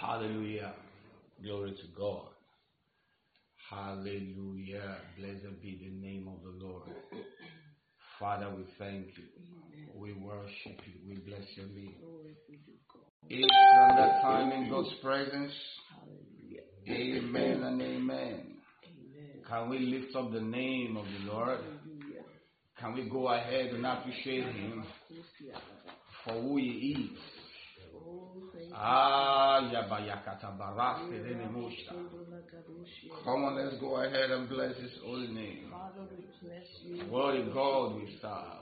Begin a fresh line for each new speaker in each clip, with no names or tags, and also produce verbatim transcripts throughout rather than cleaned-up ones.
Hallelujah. Glory to God. Hallelujah. Blessed be the name of the Lord. Father, we thank you. We worship you. We bless your name. It's another time in God's presence. Amen and amen. Can we lift up the name of the Lord? Can we go ahead and appreciate him for who he is? Ah, Yabayakata Baraste Renemusha. Come on, let's go ahead and bless his holy name. What a God we serve.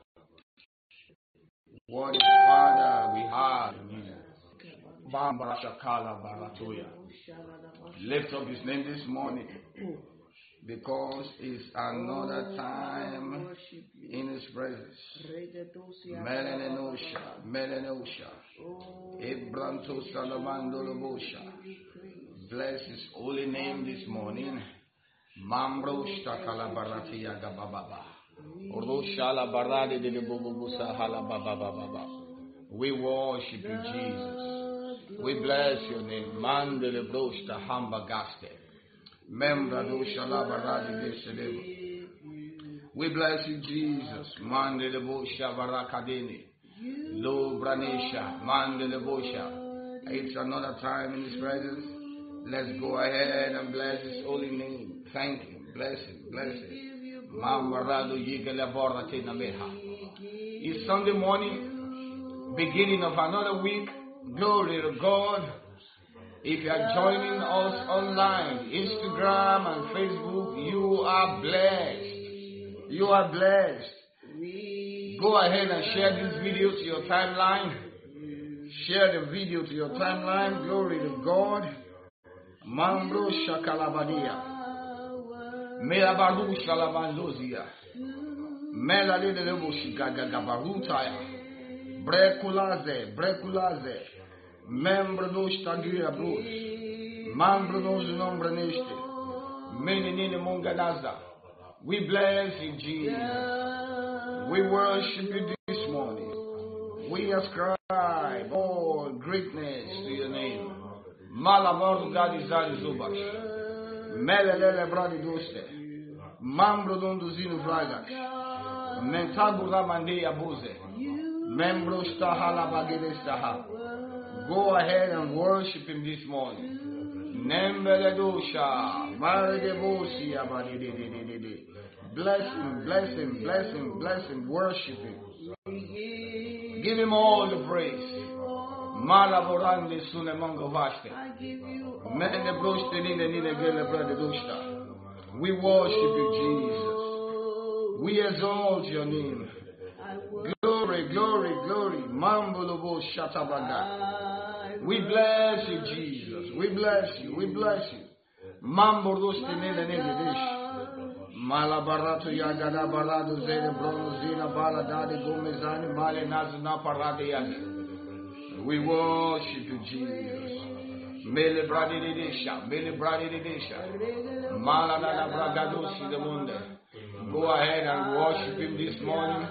What a Father we have. Bambara Shakala Baratoya. Lift up his name this morning, because it's another time in his presence. Melenenosha, Melenosha, Ebranto Salamandolobosha. Bless his holy name this morning. Mambro Shtakala Baratia Gababa. Oroshala Barade de Bobusa Halababa. We worship you, Jesus. We bless your name. Mandele Brosta Hamba Gaste. We bless you, Jesus. Mande de Bosha Barakadini. Lo Branisha. Mande de Bosha. It's another time in his presence. Let's go ahead and bless his holy name. Thank him. Bless him. Bless him. Mamarado Yigala Boratina Meha. It's Sunday morning, beginning of another week. Glory to God. If you are joining us online, Instagram and Facebook, you are blessed. You are blessed. Go ahead and share this video to your timeline. Share the video to your timeline. Glory to God. Mambro Shakalabadia. Melabaru Shalabandozia. Melalelebushi Gagabarutaya. Brekulaze. Brekulaze. Membro nos tagira bros, membro nos nombre neste, menine mongadaza. We bless you, Jesus. We worship you this morning. We ascribe all greatness to your name. Malabar gadizari zubash, melele bradi doste, membro donduzino vlagas, mentagura mande abuze, membro stahala bagede saha. Go ahead and worship him this morning. Nembeledosha, Maredebosia, bless him, bless him, bless him, bless him, worship him. Give him all the praise. Malaborande sunemongo vaste. Menebroste nine nine gele bradedosta. We worship you, Jesus. We exalt your name. Glory, glory, glory. Mambolobo shatabaga. We bless you, Jesus. We bless you. We bless you. Mambordos tenele nele Malabarato yagada balado zene bronzina baladade gomezani male nazna parade yagi. We worship you, Jesus. Mele bradi dedesha, mele bradi dedesha. Malada bragadosi de monde. Go ahead and worship him this morning.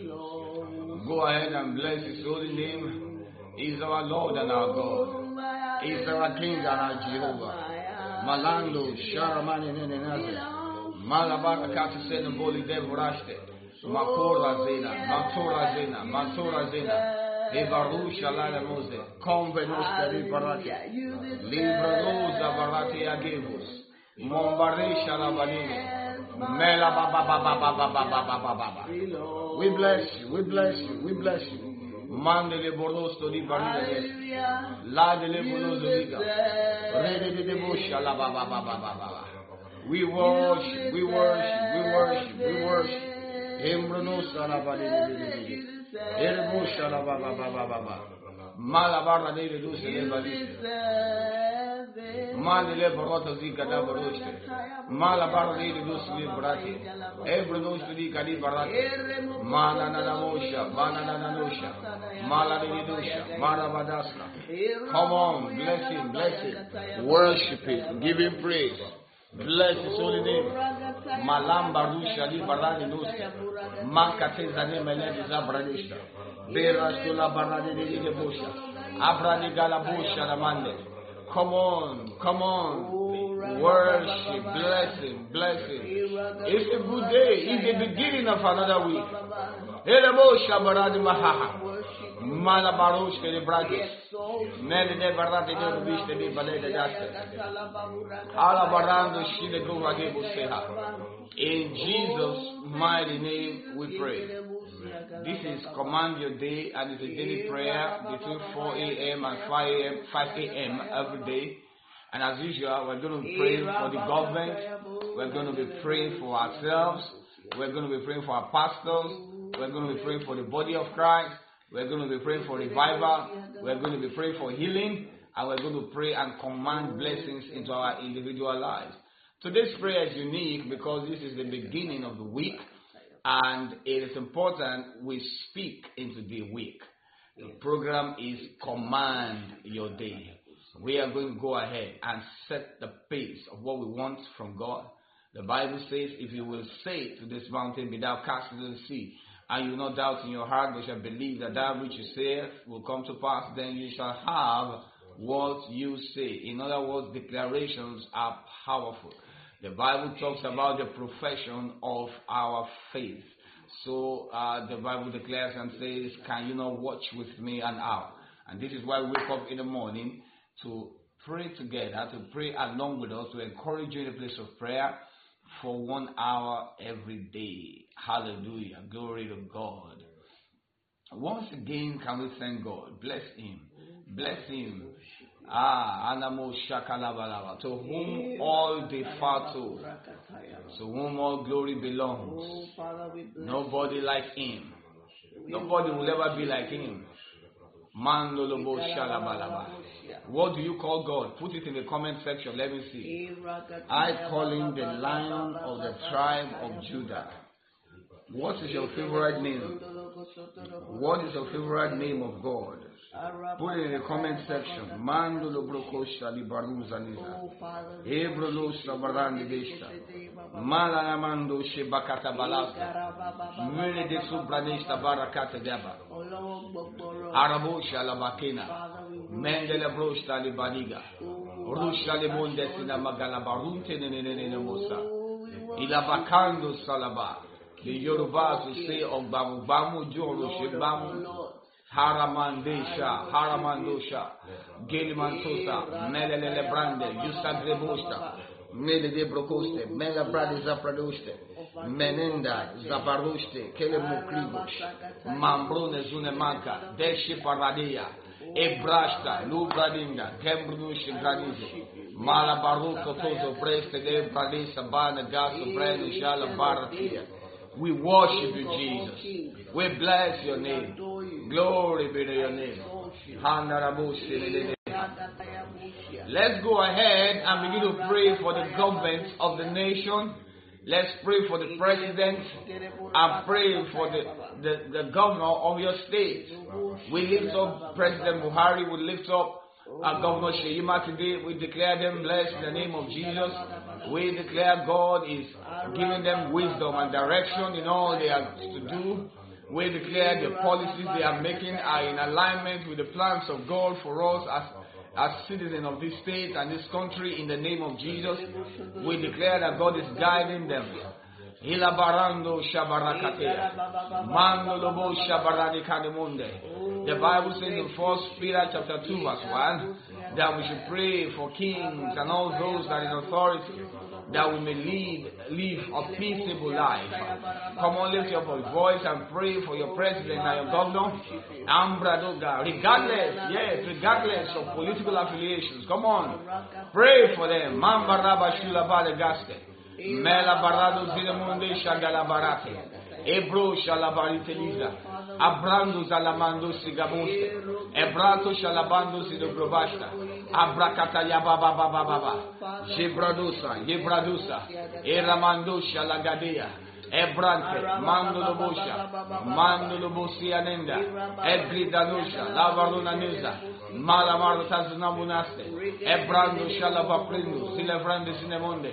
Go ahead and bless his holy name. He's our Lord and our God. He's our King and our Jehovah. Malando, Sharamani Nenaze, Malabarakata Sena Boli Devorashte, Makora Zena, Matora Zena, Matora Zena, Evarusha Lala Mose, Convenusta Riparate, Libra Rosa Barate Agevos, Mombaresha Labanine, Mela Baba Baba Baba Baba Baba. We bless you, we bless you, we bless you. Mandele Borosto di Barilla, La delle Boloso Liga, Rede de Debosha, La Baba Baba Baba. We worship, we worship, we worship, we worship. Embronosa La Badi, Erebosha La Baba Baba Baba. Malabarra de Luce del Baliste. Mandele Borota Zika da Boroste. Malabarra de Luce del Brati. Ebronosa di Cali Barati. Manana Mosha, Manana Nosha. Maladidusha, Maravadasna. Come on, bless him, bless him. Worship him, give him praise. Bless his holy name. Malamba Rusha di Barani Nusa. Makateza Nemeledi Zabradisha. Berastula Barani de Bosha. Abrani Galabusha Ramande. Come on, come on. Worship, bless him, bless him. It's a good day. It's the beginning of another week. Malabarush ke bragis. Mele de barate de rubiste de balede daste. Alabarando shide guvage buseha. In Jesus' mighty name we pray. This is Command Your Day, and it's a daily prayer between four a.m. and five a.m. every day. And as usual, we're going to be praying for the government. We're going to be praying for ourselves. We're going to be praying for our pastors. We're going to be praying for the body of Christ. We're going to be praying for revival. We're going to be praying for healing. And we're going to pray and command blessings into our individual lives. Today's prayer is unique because this is the beginning of the week. And it is important we speak into the week. The program is Command Your Day. We are going to go ahead and set the pace of what we want from God. The Bible says, if you will say to this mountain, be thou cast into the sea, and you will not doubt in your heart, but shall believe that that which you say will come to pass, then you shall have what you say. In other words, declarations are powerful. The Bible talks about the profession of our faith. So uh, the Bible declares and says, can you not watch with me an hour? And this is why we wake up in the morning to pray together, to pray along with us, to encourage you in a place of prayer for one hour every day. Hallelujah. Glory to God. Once again, can we thank God? Bless him. Bless him. Ah, Anamo Shakalabalaba. To whom all the fato, to whom all glory belongs. Nobody like him. Nobody will ever be like him. Mandolobo Shalabalaba. What do you call God? Put it in the comment section. Let me see. I call him the Lion of the tribe of Judah. What is your favorite name? What is your favorite name of God? Put it in the comment section. Mandolo broko shali baruzaniza. Ebrolo sabarandi deshta. Malanamando shebakata balasta. Mele de subranesta barakata deba. Arabo shalabakena. Mendele brosta libaniga. Rusha lebonde sina magala barunte nenene mosa. Ilabakando salaba. The Yorubas will say, Ogbamu Bamu Joro Shebamu Haramandesha, Haramandosha, Gelimantosa, Melele Brande, Yusa Grebosta, Mele de Brocoste, Mela Brade Zapradoste, Menenda, Zabaroste, Kelemukribosh, Mambrone Zunemanka, Deshe Paradia, Ebrasta, Lubradinda, Kembrunush Granize, Malabaruko Tozo Preste de Pradesa Bana Gaso Breno Shala Baratia. We worship you, Jesus. We bless your name. Glory be to your name. Let's go ahead and begin to pray for the government of the nation. Let's pray for the president and pray for the, the, the governor of your state. We lift up President Buhari. We lift up Uh, Governor Sheyi Makinde. We declare them blessed in the name of Jesus. We declare God is giving them wisdom and direction in all they are to do. We declare the policies they are making are in alignment with the plans of God for us as, as citizens of this state and this country in the name of Jesus. We declare that God is guiding them. Ilabarando shabarakatea. Mando lobo shabarani kademunde. The Bible says in First Peter chapter two verse one that we should pray for kings and all those that are in authority, that we may lead, live a peaceable life. Come on, lift your voice and pray for your president and your governor. Ambradoga, regardless, yes, regardless of political affiliations. Come on, pray for them. Mamba Rabba Shula Balegaste. Mela barado zilemunde shagala barate. Ebro shalabarite liza. Abrando zalamando sigabuste. Ebrato shalabando sidobrobashta. Abrakata yababa baba baba. Jebradusa, Yebradusa. Eramando shalagadea. Ebrante, mando lobosha. Mando lobosi anenda. Egridanusha, lavaruna neza. Malamarta zinamunaste. Ebrando shalabaprendo. Silevrande sinemonde.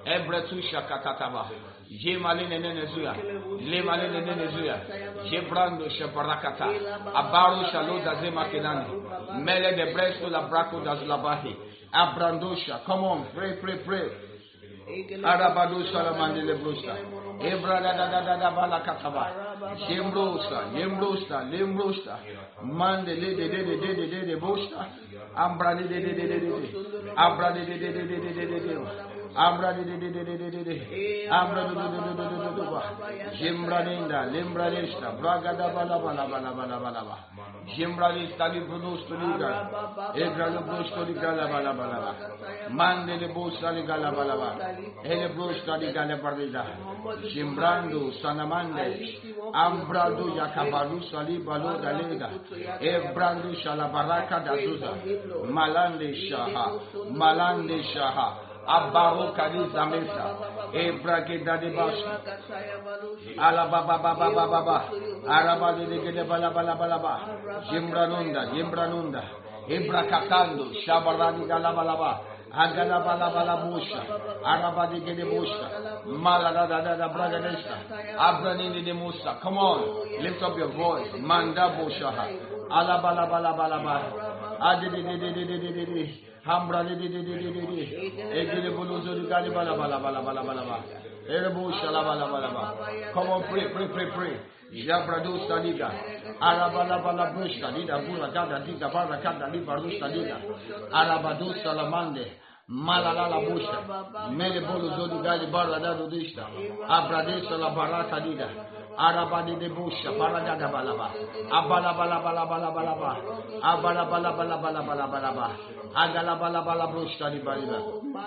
Ebretusha katataba. Yemalene nenezuya. Lemalene nenezuya. Jebrando shabarakata. Abaru shaluda zema kenani. Mele de bresto la braco das labahi. Abrandosha. Come on, pray, pray, pray. Arabadu salamande lebrusta. Ebra da da da da da balakataba. Jembrusta, Jembrusta, Lembrusta. Mande de de de de de de de de busta. Ambra de de de de de de. Abra de de de de de de de de de. Ambra de de de de de de de de. Ambra de de de de de de de de. Jembranenda, Lembranesta, Braga da bala bala bala bala bala bala. Jembranesta li brusto liga. Ebra lo brusto liga la bala bala bala. Mande le busta liga la bala bala. Ele brusto liga la bardida. Jembrando sanamande. Ambrado yakabalu sali balo dalega. Ebrando shalabaraka dazuza. Malande shaha. Malande shaha. Abaro kadiza mesa. Ebrageda de basha. Alababa baba baba baba. Araba de de bala bala bala ba. Jembranunda, jembranunda. Ebrakatando shabarani galabalaba. Agala bala bala busha. Araba de de busha. Malada da da da bragadesta. Abranini de musa. Come on, lift up your voice. Manda busha. Alabala bala bala bala. Adi de de de de de de de. Hambra de de de de de de. Egele buluzo di gali bala bala bala bala bala bala. Ere busha la bala bala bala. Come on, pray, pray, pray, pray. Jabradusta liga. Arabala bala busha. Lida bura gada diga barra gada li barusta liga. Arabadusta la mande. Malala la busha. Mele buluzo di gali barra da dudista. Abradesa la baraka liga. Arabadi de busha, baragada balaba, abala bala bala bala bala ba, abala bala bala bala bala bala ba, agala bala bala busha di baliba.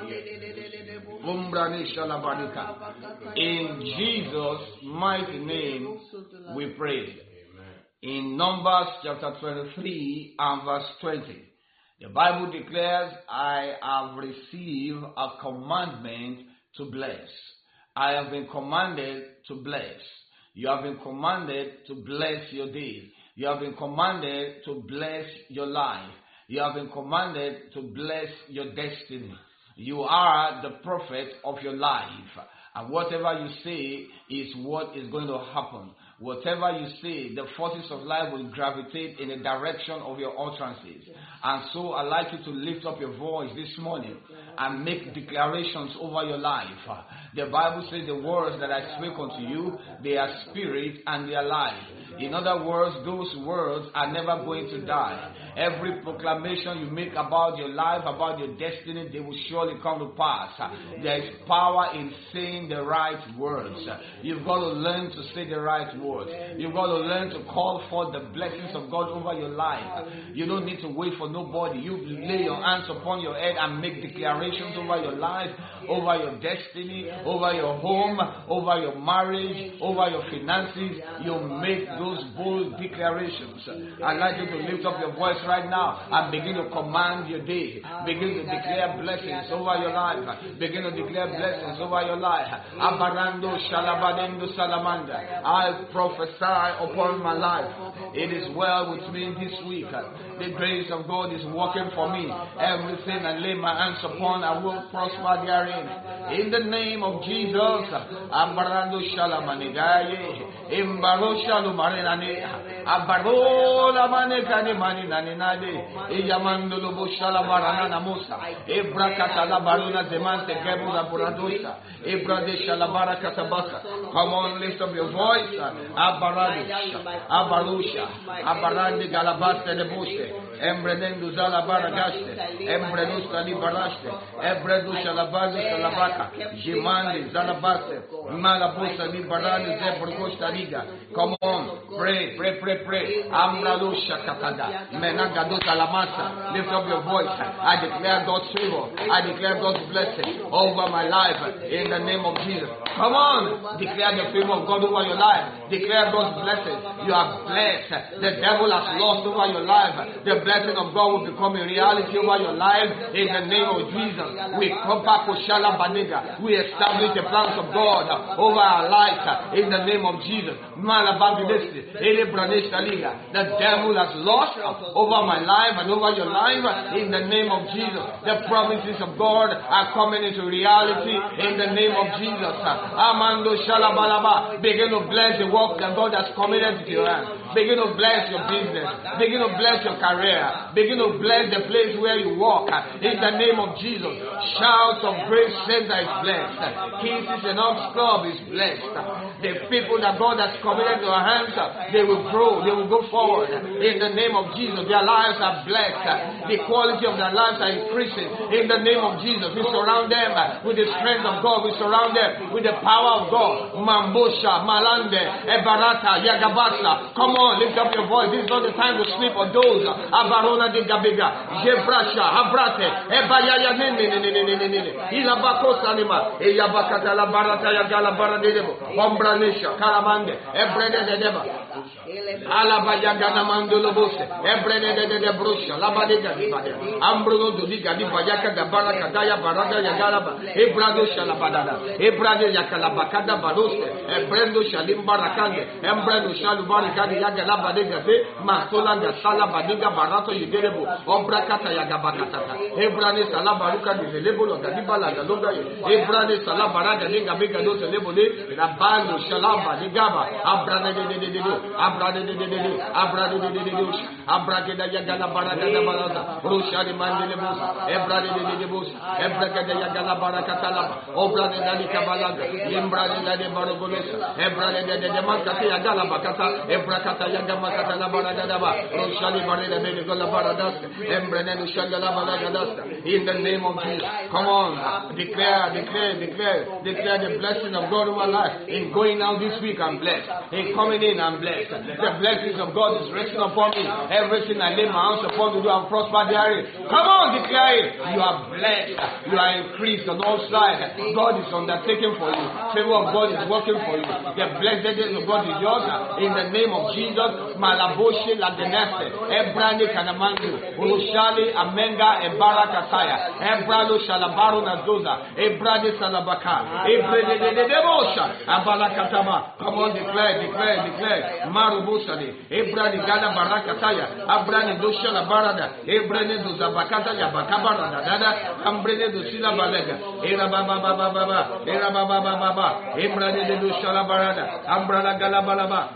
Umbranisha la barika. In Jesus' mighty name, we pray. In Numbers chapter twenty-three and verse twenty, the Bible declares, "I have received a commandment to bless. I have been commanded to bless." You have been commanded to bless your days. You have been commanded to bless your life. You have been commanded to bless your destiny. You are the prophet of your life. And whatever you say is what is going to happen. Whatever you say, the forces of life will gravitate in the direction of your utterances. And so I'd like you to lift up your voice this morning and make declarations over your life. The Bible says the words that I speak unto you, they are spirit and they are life. In other words, those words are never going to die. Every proclamation you make about your life, about your destiny, they will surely come to pass. There is power in saying the right words. You've got to learn to say the right words. You've got to learn to call for the blessings of God over your life. You don't need to wait for nobody. You lay your hands upon your head and make declarations over your life, over your destiny, over your home, over your marriage, over your finances. You make those bold declarations. I'd like you to lift up your voice right now and begin to command your day. Begin to declare blessings over your life. Begin to declare blessings over your life. Abarando shalabadendo salamanda. I prophesy upon my life. It is well with me this week. The grace of God is working for me. Everything I lay my hands upon, I will prosper therein. In the name of Jesus. Abarando shalamanigaye. Imbaro shalumarinane. Abaro la manekane maninane nade. Iyamando lobo shalabarana namusa. Ebrakata la baruna zemante gebu la buradosa. Ebrade shalabara katabaka. Come on, lift up your voice. Abaradu. Abarusha. Abarande galabaste de buse. Embrenendo zala baragaste. Embrenusta li baraste. Ebredu shalabazu salabaka. Jimande zalabaste. Malabusa li barane zebrgosta liga. Come on, pray, pray, pray, pray. Amralusha katada. Menagado salamasa. Lift up your voice. I declare God's favor. I declare God's blessing over my life in the name of Jesus. Come on, declare the favor of God over your life. Declare God's blessing. You are blessed. The devil has lost over your life. The blessing of God will become a reality over your life in the name of Jesus. We come back to Shala Baniga. We establish the plans of God over our lives in the name of Jesus. Malababidesi, Elebranesi, The devil has lost over my life and over your life in the name of Jesus. The promises of God are coming into reality in the name of Jesus. Amando Shalabalaba. Begin to bless the work that God has committed to your hand. Begin to bless your business. Begin to bless your career. Begin to bless the place where you walk. In the name of Jesus. Shouts of Grace Center is blessed. Kisses and Ops Club is blessed. The people that God has committed to your hands, they will grow. They will go forward. In the name of Jesus. Their lives are blessed. The quality of their lives are increasing. In the name of Jesus. We surround them with the strength of God. We surround them with the power of God. Mambosha, Malande, Ebarata, Yagabasa. Come on, lift up your voice. This is not the time to sleep or doze. Abarona de Gabiga, Jebrasha, Abrate, Ebayaya Nene, Ilabakosa Nima, Eyabakata la Barata Yagala Baradebo, Ombranisha, Karamande, Ebrede de Deba, Alabayagana Mandolobose, Ebrede de Brusha, Labadiga, Ambruno Dudiga, Dibayaka, Baraka, Daya, Barada, Yagalaba, Ebrado Shalabadana, Ebrade Yakalabakada Baroste, Ebrendo Shalim Barakande, Embrendo Shalubarikadi Yagalabadiga, Mastola, Sala Badiga Barato Yugerebo, Obrakata Yagabakata, Ebrane Salabaruka, the Lebolo, Gadibala, the Loga, Ebrane Salabaraga, Liga Bega, those Lebole, Rabando Shalamba, Ligaba, Abrade de Abrade de Abrade de Abragada Yagala Baraga Baraza, Roshari Mandelebus, Ebrade de Bus, Ebragada Yagala Barakatala, Obrade Dalika Balaga, Limbrade de Barogolesa, Ebrade de Makata Yagala Bakata, Ebrakata Yagamakata Baradaba, Roshali Barada Begola Baradaska, Embrane Shagala Balagadaska, in the name of Jesus. Come on, declare, declare, declare, declare the blessing of God in my life. In going out this week, I'm blessed. In coming in, I'm blessed. The blessings of God is resting upon me. Everything I lay my hands upon to do, I'm prospered therein. Come on, declare it. You are blessed. You are increased on all sides. God is undertaking for you. Favor of God is working for you. The blessedness of God is yours. In the name of Jesus, Malaboshe Ladeneste, Ebrani Kanamandu, Urushali Amenga Ebarakataya, Ebrado Shalabaru Nazoza, Ebrade Salabaka, Ebrede de Debosha, Abalakatama. Come on, declare, declare, declare. Marubusali, Ebrani Gada Barakataya, Abrani Doshala Barada, Ebrene Dozabakata Yabakabara Dada, Ambrene Dosila Balega, Era Baba Baba Baba, Era Baba Baba, Ebrane de Doshala Barada, Ambrana Galabalaba.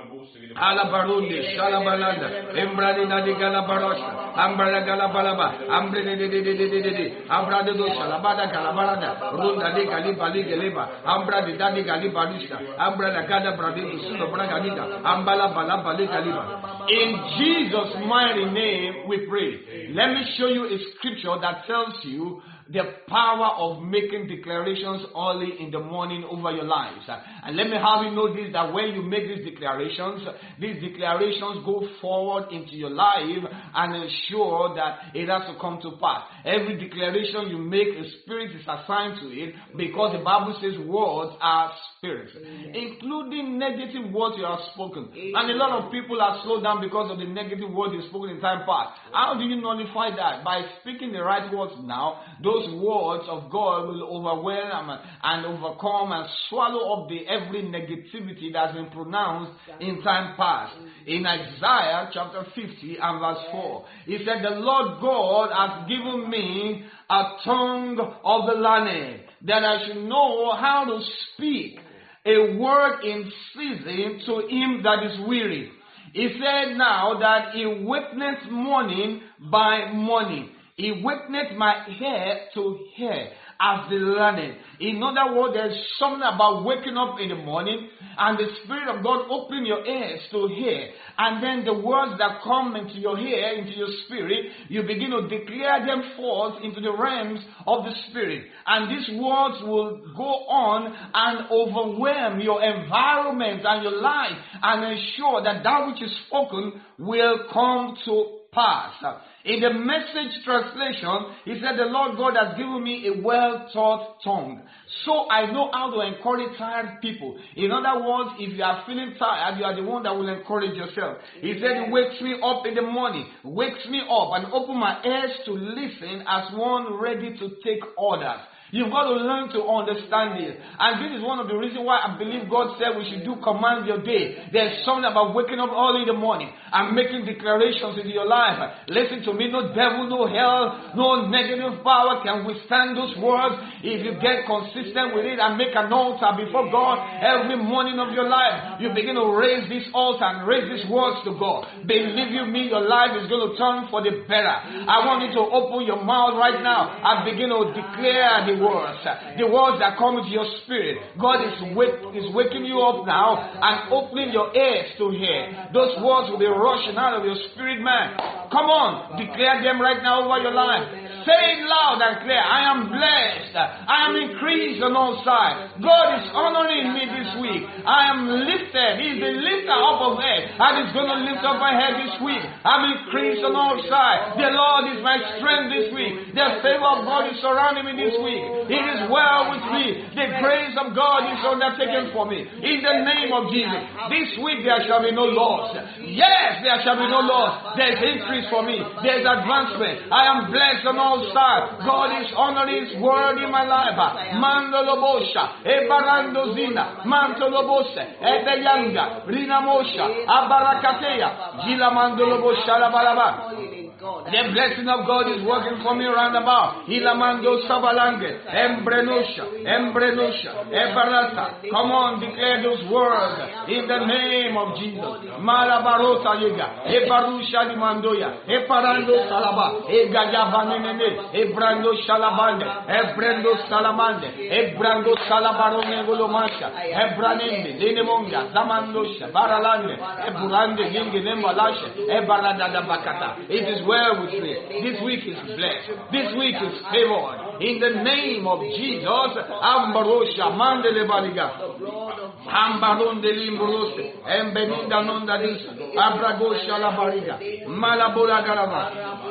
Alabarundi, Shalabalanda, Embrani Nadi Galabarosha, Ambrana Galabalaba, Ambrene de de de de de de, Ambrado Shalabada Galabarada, Runda de Galiba Ligeleba, Ambra de Dadi Galibarista, Ambrana Gada Bradi, Suno Braganida, Ambala Balaba Ligaliba. In Jesus' mighty name we pray. Let me show you a scripture that tells you the power of making declarations early in the morning over your lives. And let me have you know this, that when you make these declarations, these declarations go forward into your life and ensure that it has to come to pass. Every declaration you make, a spirit is assigned to it, because the Bible says words are spirits, including negative words you have spoken. And a lot of people are slowed down because of the negative words you've spoken in time past. How do you nullify that? By speaking the right words now. Those words of God will overwhelm and overcome and swallow up the every negativity that's been pronounced in time past. In Isaiah chapter fifty and verse four, he said, the Lord God has given me a tongue of the learned, that I should know how to speak a word in season to him that is weary. He said now that he witnessed morning by morning. He witnessed my hair to hair as the learning. In other words, there's something about waking up in the morning and the Spirit of God opening your ears to hear. And then the words that come into your ear, into your spirit, you begin to declare them forth into the realms of the Spirit. And these words will go on and overwhelm your environment and your life and ensure that that which is spoken will come to pass. In the Message translation, he said, the Lord God has given me a well-taught tongue, so I know how to encourage tired people. In other words, if you are feeling tired, you are the one that will encourage yourself. He said, he wakes me up in the morning, wakes me up and open my ears to listen as one ready to take orders. You've got to learn to understand this. And this is one of the reasons why I believe God said we should do command your day. There's something about waking up early in the morning and making declarations into your life. Listen to me, no devil, no hell, no negative power can withstand those words. If you get consistent with it and make an altar before God every morning of your life, you begin to raise this altar and raise these words to God. Believe you me, your life is going to turn for the better. I want you to open your mouth right now and begin to declare the words. The words that come into your spirit. God is, wake, is waking you up now and opening your ears to hear. Those words will be rushing out of your spirit, man. Come on, declare them right now over your life. Say it loud and clear. I am blessed. I am increased on all sides. God is honoring me this week. I am lifted. He is the lifter up of head. And He's going to lift up my head this week. I'm increased on all sides. The Lord is my strength this week. The favor of God is surrounding me this week. It is well with me. The grace of God is undertaken for me. In the name of Jesus. This week there shall be no loss. Yes, there shall be no loss. There is increase for me. There is advancement. I am blessed on all sides. God is honoring His word in my life. Mandolobosha, Ebarandozina, Mantolobose, Ebeyanga, Rinamosha, Abarakateya, Gila Mandolobosha, Labalaba. The blessing of God is working for me round about. Ilamando Sabalange, Embrenosha, Embrenosha, Ebarata. Come on, declare those words in the name of Jesus. Malabarota Yega, Ebarusha Limandoya, Eparando Salaba, Egayavanene, Ebrando Shalabande, Ebrando Salamande, Ebrando Salabarone Golomasha, Ebranende, Denemonga, Zamandosha, Baralande, Eburande, Lingi Nemalasha, Ebarada Bakata. It is well with me. This week is blessed. This week is favored. In the name of Jesus, Ambarosha, Mandele Baliga, Ambaron de Limbrose, Embenida Nondadis, Abragosha La Bariga, Malabola Garaba,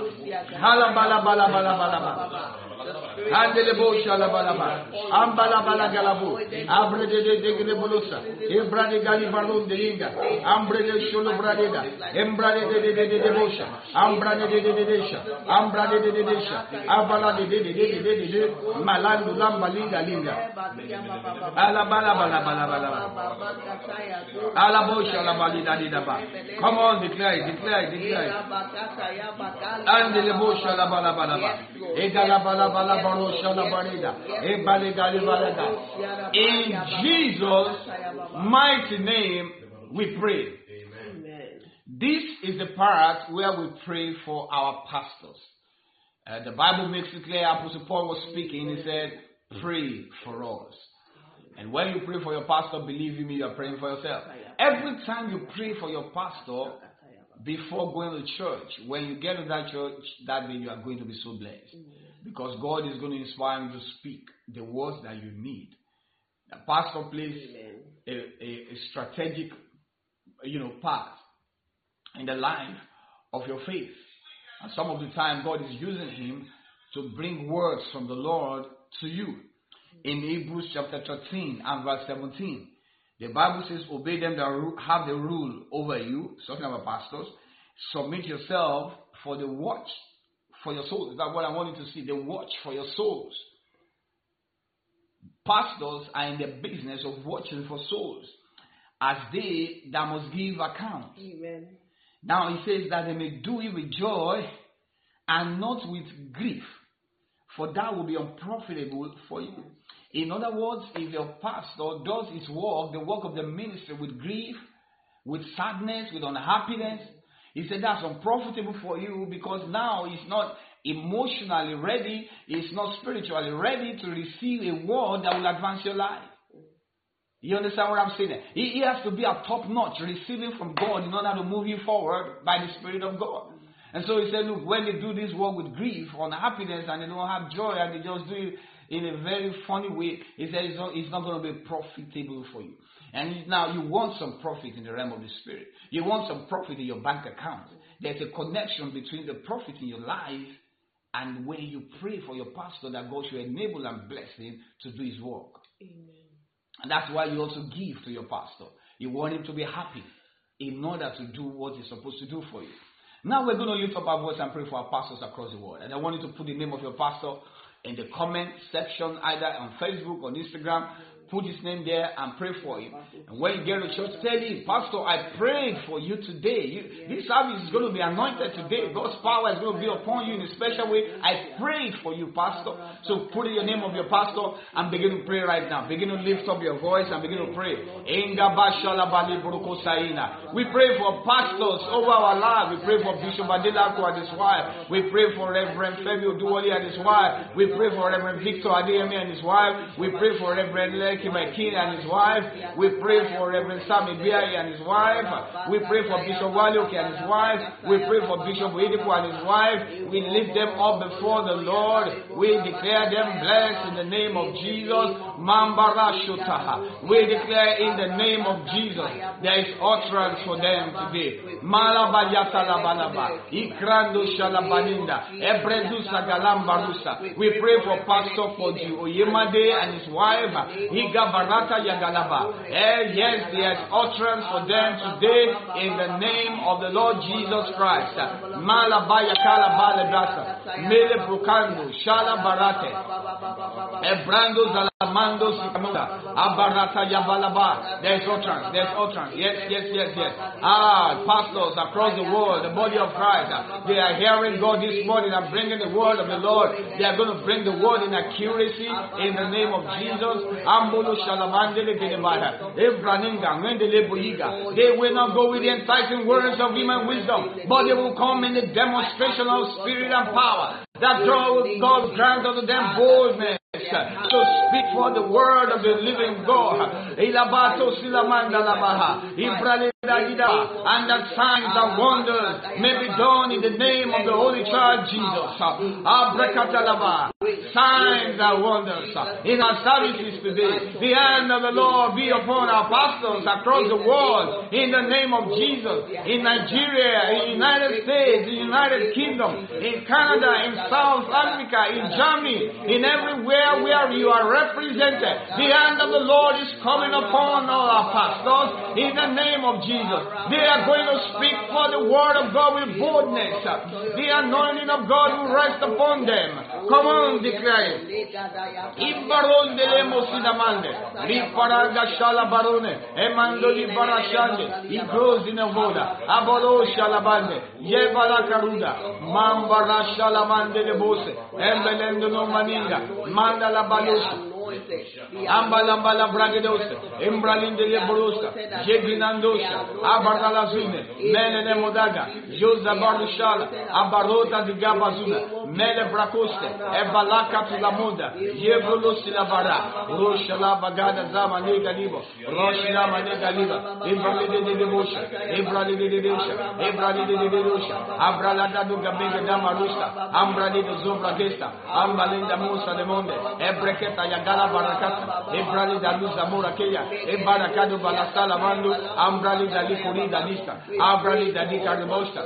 Halabala Bala Bala Bala. Andele bosha la balaba, ambala bala galabu, abre de de de bolusa, embrade gali balon de inga, ambre de sholo bradeda, embrade de de de de bosha, ambrade de de de desha, ambrade de de desha, abala de de de de de de, malando lamba linga linga, ala bala bala bala bala, ala bosha la balida di daba. Come on, declare, declare, declare. Andele bosha la bala bala, egala bala bala. In Jesus' mighty name we pray. Amen. This is the part where we pray for our pastors. Uh, the Bible makes it clear. Apostle Paul was speaking. He said, pray for us. And when you pray for your pastor, believe me, you are praying for yourself. Every time you pray for your pastor before going to church, when you get to that church, that day you are going to be so blessed. Because God is going to inspire you to speak the words that you need. The pastor plays a, a, a strategic, you know, part in the life of your faith. And some of the time God is using him to bring words from the Lord to you. In Hebrews chapter thirteen and verse seventeen, the Bible says, obey them that have the rule over you, talking about pastors, submit yourself for the watch for your souls. That's what I want you to see. The watch for your souls. Pastors are in the business of watching for souls, as they that must give account. Amen. Now he says that they may do it with joy and not with grief, for that will be unprofitable for you. In other words, if your pastor does his work, the work of the ministry, with grief, with sadness, with unhappiness, he said that's unprofitable for you, because now he's not emotionally ready, he's not spiritually ready to receive a word that will advance your life. You understand what I'm saying? He, he has to be at top notch, receiving from God in order to move you forward by the Spirit of God. And so he said, look, when they do this work with grief, unhappiness, and they don't have joy, and they just do it in a very funny way, he said it's not, it's not going to be profitable for you. And now you want some profit in the realm of the Spirit. You want some profit in your bank account. There's a connection between the profit in your life and when you pray for your pastor that God should enable and bless him to do his work. Amen. And that's why you also give to your pastor. You want him to be happy in order to do what he's supposed to do for you. Now we're going to lift up our voice and pray for our pastors across the world. And I want you to put the name of your pastor in the comment section, either on Facebook or Instagram. Put his name there and pray for him. And when you get to church, tell him, Pastor, I prayed for you today. You, this service is going to be anointed today. God's power is going to be upon you in a special way. I prayed for you, Pastor. So put in your name of your pastor and begin to pray right now. Begin to lift up your voice and begin to pray. We pray for pastors over our lives. We pray for Bishop Adelaku and his wife. We pray for Reverend Femi Oduwole and his wife. We pray for Reverend Victor Adeyemi and his wife. We pray for Reverend Lek King and his wife. We pray for Reverend Sammy Biari and his wife. We pray for Bishop Walioke and his wife. We pray for Bishop Edipo and his wife. We lift them up before the Lord. We declare them blessed in the name of Jesus. Mambarashutaha. We declare in the name of Jesus there is utterance for them today. Malabayatalabalaba. Ikrando shalabaninda. Ebredusa galambarusa. We pray for Pastor Foji Oyemade and his wife. Barata Yagalaba. Eh, yes, there is utterance for them today in the name of the Lord Jesus Christ. Malabaya Kalabalebasa. Mele Procando. Shala Barate. Ebrando Zalamando Sikamunda. Abarata Yabalaba. There is utterance. There is utterance. Yes, yes, yes, yes. Ah, pastors across the world, the body of Christ, they are hearing God this morning and bringing the word of the Lord. They are going to bring the word in accuracy in the name of Jesus. They will not go with the enticing words of human wisdom, but they will come in the demonstration of spirit and power. That God grant unto them boldness to speak for the word of the living God. And that signs and wonders may be done in the name of the Holy Child Jesus. Signs and wonders in our services today. The hand of the Lord be upon our pastors across the world in the name of Jesus. In Nigeria, in the United States, in the United Kingdom, in Canada, in South Africa, in Germany, in everywhere where you are represented. The hand of the Lord is coming upon all our pastors in the name of Jesus. They are going to speak for the word of God with boldness. The anointing of God will rest upon them. Come on, declare it. Ibaron de lemo sidamande. Riparaga shala barone. Emando li barashande. Igos in a voda. Abolo shalabande. Yebala karuda. Mambara shalamande le bose. Embelendo no maninga. Manda la balusha. Ambalambala bragedosa, Embralinde lebrosa, Jegrinandosha, Abaralazune, Mele Modaga, Josa Barushala, Abarota di Gabazuna, Mele Bracoste, Ebalaka to la Moda, Yevolosi la Bara, Roshala Bagada Zama Nega Libo, Roshila Manega Liba, Embralide de Debosha, Embralide de Dosha, Embralide de Dosha, Abralada do Gabega Damarusta, Ambralide Zobra Gesta, Ambalinda Musa de Monde, Ebreketa Yagala Barakata, Ebrali da Luz Amora Keya, Ebarakado Balasala Mando, Ambrali da Likuri da Lista, Abrali da Nika de Bosta,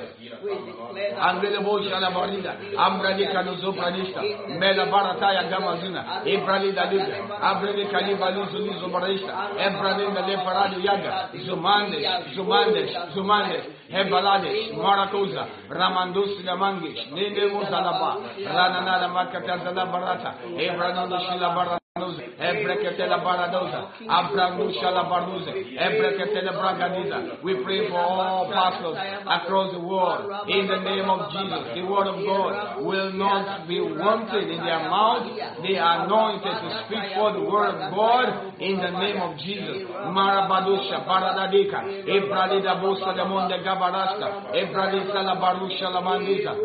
Andele Bosha la Barida, Ambrali Canozo Pranista, Mela Barataya Gamazuna, Ebrali da Liga, Abrali Kaliba Luzo Barista, Ebrali da Le Parado Yaga, Zumandes, Zumandes, Zumandes, Ebalades, Maracosa, Ramandos Lamangish, Nene Mozalaba, Ranana Makatazala Barata, Ebrano Shila Barata. Ebreketela Baradosa, Abrangusha la Baruze, Ebreketela Bragadiza. We pray for all pastors across the world in the name of Jesus. The word of God will not be wanted in their mouth. They are anointed to speak for the word of God in the name of Jesus. Marabadusha, Baradadika, Ebradida Bosa de Monde Gabarasta, Ebradisa la Barusha la Mandiza.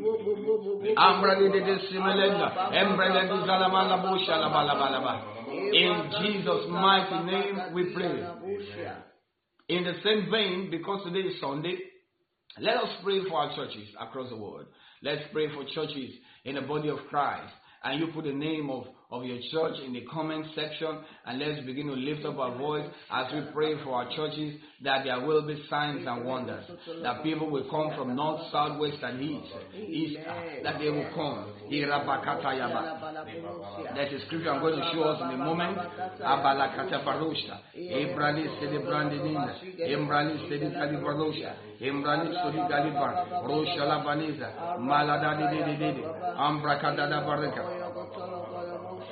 In Jesus' mighty name we pray. In the same vein, because today is Sunday, let us pray for our churches across the world. Let's pray for churches in the body of Christ. And you put the name of, of your church in the comment section, and let's begin to lift up our voice as we pray for our churches, that there will be signs and wonders, that people will come from north, south, west, and east, east that they will come. That is scripture I'm going to show us in a moment. Abalakata Barusha, Ebrali Sedi Brandinina, Embrali Sedi Calibarusha, Embrali Sedi Galibar, Rosha Labaniza, Maladadi Didi, Ambrakadada Baraka.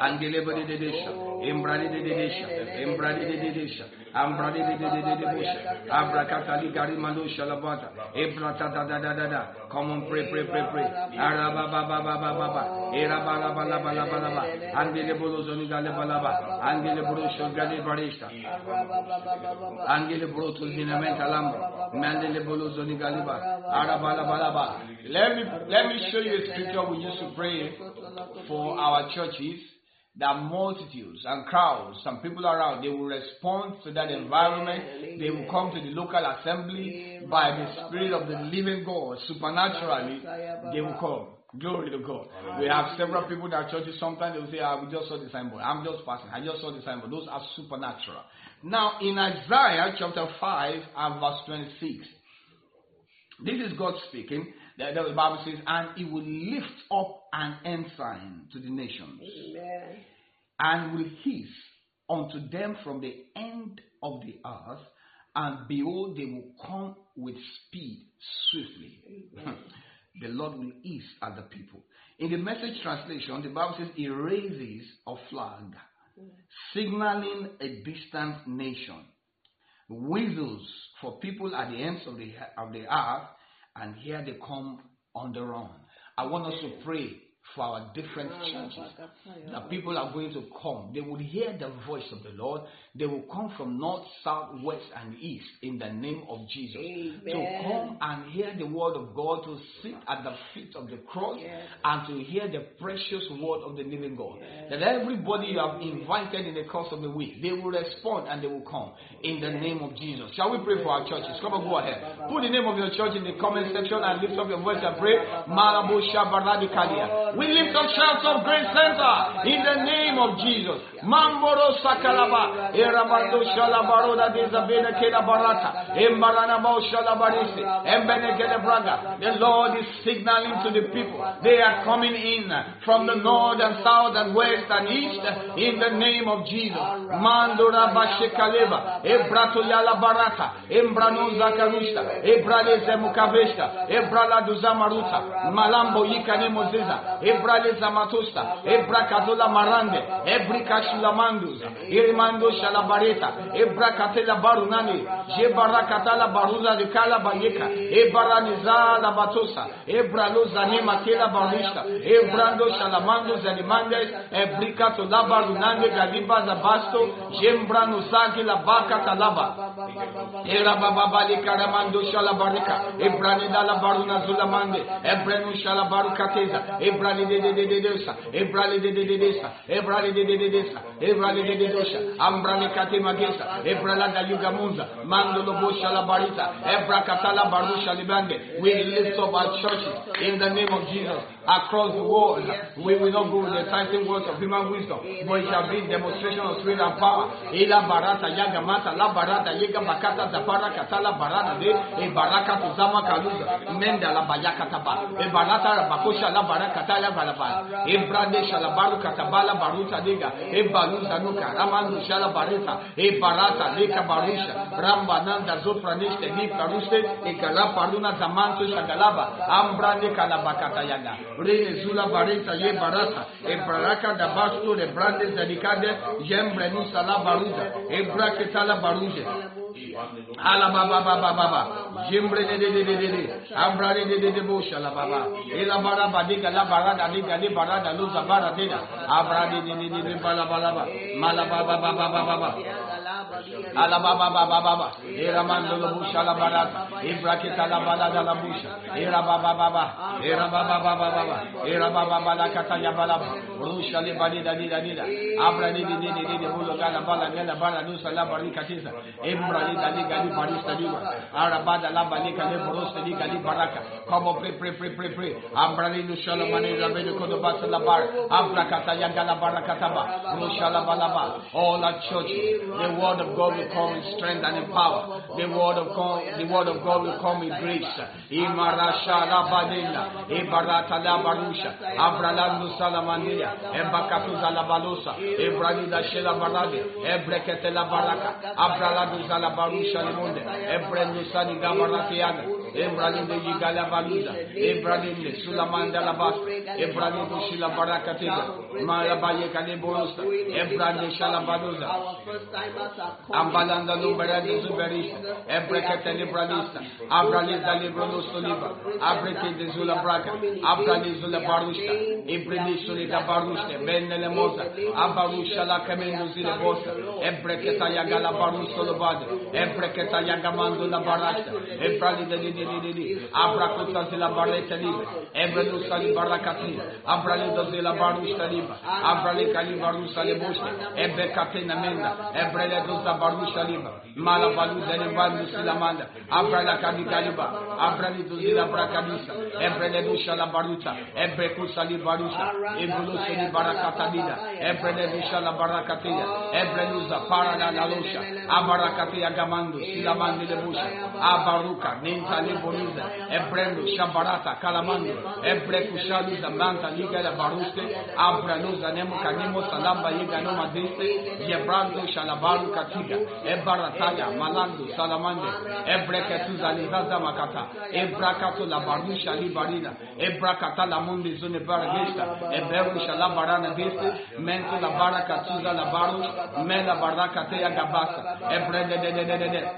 Angele body de desha. Embrade de desha. Embrade de desha. Ambrade de de de busha. Abrakatali gari mandusha labata. Ebrata da da da da da. Come on, pray, pray, pray, pray. Araba ba ba ba ba ba ba. Eraba la ba la ba la ba la ba. Angele bolozoni gale balaba. Angele brosho gale barista. Angele broto dinamenta lamba. Mandele bolozoni galiba. Araba la ba la ba. Let me let me show you a scripture we used to pray for our churches. There are multitudes and crowds, some people around. They will respond to that environment. They will come to the local assembly by the Spirit of the living God. Supernaturally, they will come. Glory to God. We have several people in our churches. Sometimes they will say, ah, we just saw the signboard. I'm just passing. I just saw the signboard. Those are supernatural. Now, in Isaiah chapter five and verse twenty-six, this is God speaking. The, the Bible says, and he will lift up an ensign to the nations. Amen. And will hiss unto them from the end of the earth, and behold, they will come with speed swiftly. The Lord will hiss at the people. In the Message translation, the Bible says he raises a flag, signaling a distant nation, whistles for people at the ends of the of the earth. And here they come on the run. I want us to pray for our different churches. The people are going to come. They will hear the voice of the Lord. They will come from north, south, west, and east in the name of Jesus. Amen. To come and hear the word of God, to sit at the feet of the cross, yes, and to hear the precious word of the living God. Yes. That everybody you have invited in the course of the week, they will respond and they will come in the name of Jesus. Shall we pray for our churches? Come on, go ahead. Put the name of your church in the comment section and lift up your voice and pray. We lift up Shouts of Grace Center in the name of Jesus. Mamboro Sakalaba, Erabando Shalabaroda de Zabena Keda Barata, Embaranabo Shalabarisi, Embenekele Braga. The Lord is signaling to the people. They are coming in from the north and south and west and east in the name of Jesus. Mandora Bashekaleva, Ebrato Yala Barata, Embrano Zakarusta, Ebrale Zemukavesta, Ebrala Duzamaruta, Malambo Yikane Mozeza, Ebrale Zamatosta, Ebrakatola Marande, Ebrikashula Mandus, Irimando Shalabareta, Ebrakatela Barunani, Jebarakatala Baruza de Kalabayeka, Ebaraniza la Batosa, Ebralo Zanema Kela Barista, Ebrando Shalamando Zanimandes, Ebrikato la Barunande Galiba Zabasto, Jembrano Zaki la Baka Talaba, Erababali Karamando Shalabarika, Ebranida la Baruna Zulamande, Ebrenu Shalabarukateza, Ebrali de de Desa, Ebrali de de Desa, Ebrali de de Desa, Ebrali de Desa, Ambrani Katemagesa, Ebrala da Yugamunza, Mandolo Boshala Barita, Ebrakatala Barusha Libande. We lift up our churches in the name of Jesus across the world. We will not go with the exciting words of human wisdom, but it shall be demonstration of spirit and power. Ila Barata Yagamata, La Barata, Yega Bakata, Zapara Katala Barata de, E Baraka Tuzama Kaluza, Menda La Bayakataba, E Barata Bakosha La Barakataya Balaba, E Brade Shalabaru Katabala Baruta Diga, E Baluza Nuka, Ramandu Shalabareta, E Barata, Leka Barusha, Rambananda Zopraniste, Nika Ruste, E Galaparuna Zamanto Shagalaba, Ambrane Kalabakata Yaga, Rene Zula Bareta, Ye Barata, E Baraka da Basto, E Brande Zadikade, Jembrenu Sala Baruza, E Braketala Baruje. Alababa baba baba, Jimbre de de de de de, Ambrane de de de Bosha la baba, Elabara Badiga la Barada, Liga de Barada, Luza Baradina, Abrade de de de Balabalaba, Malababa baba baba, Alababa baba baba, Eramando la Busha la Barata, Ebraketa la Balada la Busha, Erababa baba, Erababa baba, Erababa la Kataya Balaba, Rusha le Badida Dida Dida, Abrade de de de de Bulaga la Bala, Gala Bala, Lusa la Baricatiza, Embra. Arabada la balika le borosta di gali baraka. Come on, pray, pray, pray, pray, pray. Ambrali no shalamane la bede kodo basa la bar. Abrakata yaga la barakataba. No shalabalaba. All our churches, the word of God will come in strength and in power. The word of God, the word of God will come in grace. Imarasha la badela. Ibarata la barusha. Abralando salamandia. Embakatuza la balosa. Ebrali la shela barade. Ebrekete la baraka. Abralado la Barusha Limonde, Ebrenu Sani Gabaratiaga, Ebralinde Yigala Baluza, Ebralinde Sulamanda Labas, Ebralinde Shila Barakatiga, Malabaye Kalebosta, Ebralinde Shalabaduza, Ambalanda Luberade Zuberista, Ebrekete Libralista, Abraliza Librono Soliva, Abreke de Zula Braga, Abralizula Barusta, Ibrili Sulita Barusta, Benele Mosa, Abarusha La Camino Zile Bosa, Ebreketa Yagala Barusta Lobade, Ebreketa Yagamando La Barasta, Ebrali de Didi, Abracuta Zila Barreta Libre, Ebrelusa Libarakati, Abralido Zila Barusta Liba, Abrali Calibarusa Lebusha, Ebekatena Menda, Ebreledusa Barusa Liba, Malabaluza Libandu Silamanda, Abrala Cadigaliba, Abralido Zila Bracadisa, Ebreledusha La Baruta, Ebrecusa Libarusa, Ebulusa Libarakatadida, Ebreledusha La Barakatia, Ebreluza Parana Lalosha, Abarakatia Gamando, Silamandi Lebusha, Abaruka, Ninta Liboniza, Ebrendo, Shabarata, Calamando, Ebrecushaliza Manta Liga La Baruste, Abraluza Nemo Canimo Salamba Yegano Madiste, Yebrando Shalabaru Katiga, Ebarataya, Malando, Salamande, Ebreketuza Lizaza Makata, Ebrakato La Barusha Libarina, Ebrakata La Mundi Zone Baragista, Eberu Shalabarana Diste, Mento La Barakatuza La Barush, Mela Barakatea Gabasa, Ebrede de de de de de.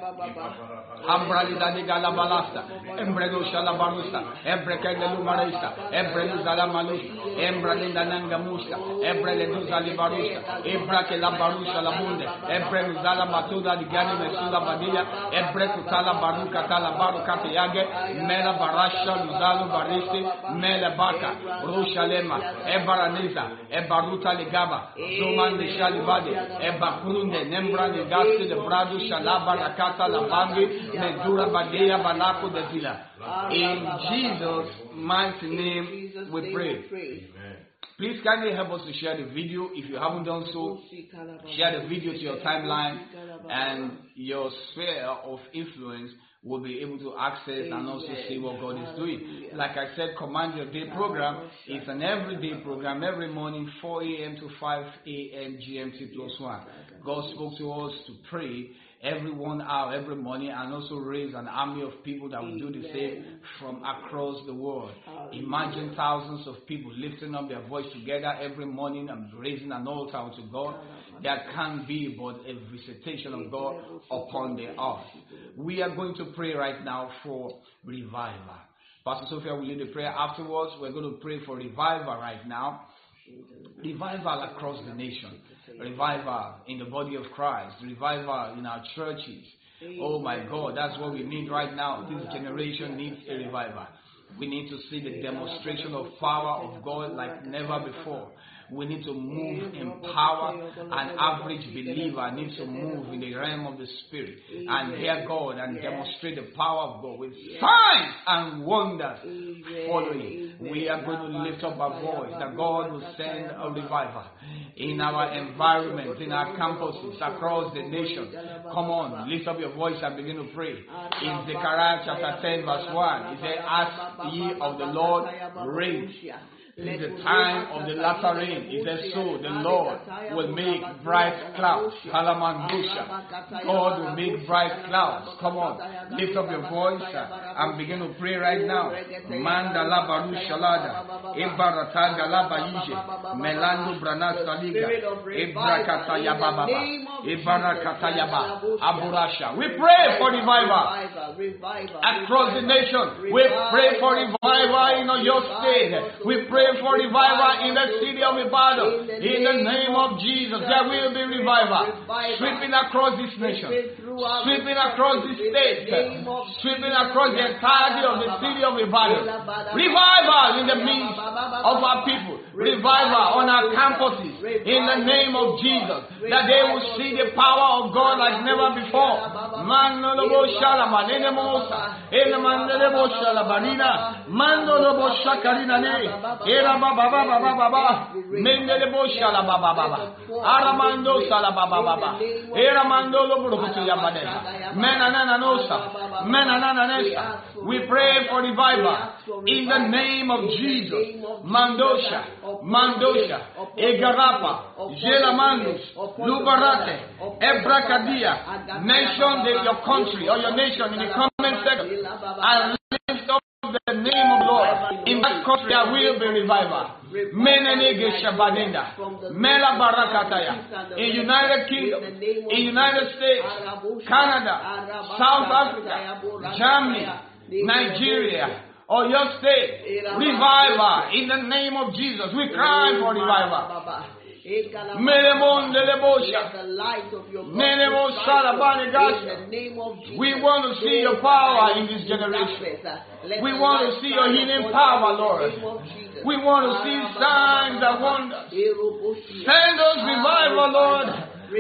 Ambrali da Gala Balasta, Embredo Shalabarusta, Ebrekele Lumarista, Ebreluza La Malusta, Embralinda Nangamusta, Ebreleduza Libarusta, Ebrake La Barusha La Bunde, Ebreluza La Matuda di Gani Mesula Badia, Ebrekutala Baruka Tala Barukate Yage, Mela Barasha Luzalo Baristi, Mela Baka, Rushalema, Ebaraniza, Ebaruta Ligaba, Zuman de Shalibade, Ebakunde, Nembra de Gasti de Bradu Shalaba Rakata La Bangi, Medura Badea Balako de Villa. In Jesus' mighty name we pray. Please kindly help us to share the video. If you haven't done so, share the video to your timeline, and your sphere of influence will be able to access and also see what God is doing. Like I said, Command Your Day program is an everyday program, every morning, four a.m. to five a.m. G M T plus one. God spoke to us to pray every one hour, every morning, and also raise an army of people that will do the same from across the world. Imagine thousands of people lifting up their voice together every morning and raising an altar to God. There can be but a visitation of God upon the earth. We are going to pray right now for revival. Pastor Sophia will lead the prayer afterwards. We're going to pray for revival right now. Revival across the nation. Revival in the body of Christ. Revival in our churches. Oh my God, that's what we need right now. This generation needs a revival. We need to see the demonstration of power of God like never before. We need to move in power. An average believer needs to move in the realm of the Spirit and hear God and demonstrate the power of God with signs and wonders following. We are going to lift up our voice that God will send a revival in our environment, in our campuses, across the nation. Come on, lift up your voice and begin to pray. In Zechariah chapter ten verse one, it says, ask ye of the Lord rain. It is the time of the latter rain. It says so, the Lord will make bright clouds. Kalamandusha. God will make bright clouds. Come on, lift up your voice and begin to pray right now. Manda la barusha lada. Ebaratanga la bayije. Melando branasta liga. Ebrakata yababa. Ebarakata yaba. Aburasha. We pray for revival across the nation. We pray for revival in your state. We pray for revival in the city of Ibadan. In the name of Jesus, there will be revival sweeping across this nation, sweeping across this state, sweeping across the entirety of the city of Ibadan. Revival in the midst of our people. Revival on our campuses in the name of Jesus, that they will see the power of God like never before. Manolobo shalama nene mosa, ene mandelebo shalabarina, mandolobo shakarina ne, era baba baba baba, mendelebo shalababa baba, aramando salababa baba, era mandolo burukutu yabade, menanana nosa, menanana nesa. We pray for revival in the name of Jesus. Mandosha, Mandosha, Egarapa, Jelamandus, Lubarate, Ebrakadia. Mention the, your country or your nation in the comment section. I lift up the name of Lord. In that country there will be revival. Menenege Shabadenda. Mela Barakataya. In United Kingdom, in United States, Canada, South Africa, Germany, Nigeria, or your state, revival in the name of Jesus. We cry for revival. We want to see your power in this generation. We want to see your healing power, Lord. We want to see signs and wonders. Send us revival, Lord. I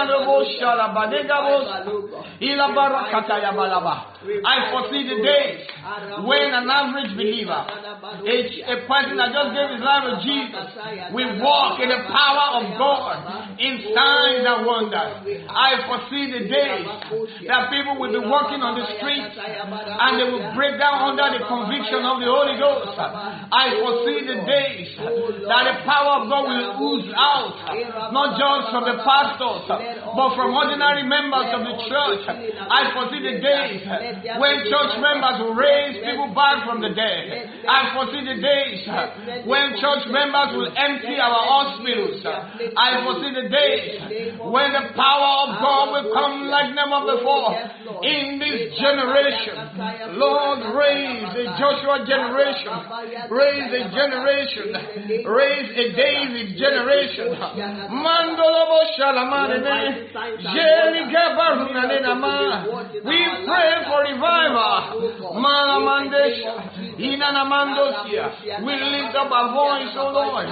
foresee the days when an average believer, a, a person that just gave his life to Jesus, will walk in the power of God in signs and wonders. I foresee the days that people will be walking on the streets and they will break down under the conviction of the Holy Ghost. I foresee the days that the power of God will ooze out, not just from the pastors, but from ordinary members of the church. I foresee the days when church members will raise people back from the dead. I foresee the days when church members will empty our hospitals. I foresee the days when the power of God will come like never before in this generation. Lord, raise a Joshua generation, raise a generation, raise a David generation. Mandolobo Shalamane. We pray for revival. We lift up our voice, O Lord.